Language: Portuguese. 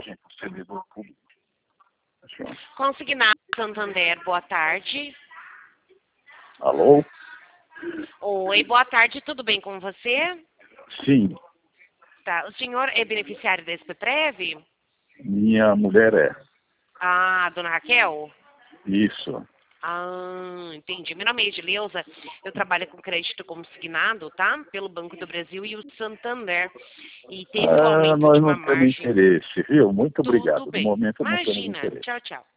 mensagem para o servidor público. Consignado Santander, boa tarde. Alô? Oi, boa tarde, tudo bem com você? Sim, Tá. O senhor é beneficiário da SPPrev? minha mulher é. Ah, dona Raquel? Isso. Ah, entendi. Meu nome é Edileuza, eu trabalho com crédito consignado, tá? Pelo Banco do Brasil e o Santander. E teve o aumento Nós de uma não temos margem. interesse, viu? Muito Tudo obrigado. No bem. momento não temos Imagina. interesse. Tchau, tchau.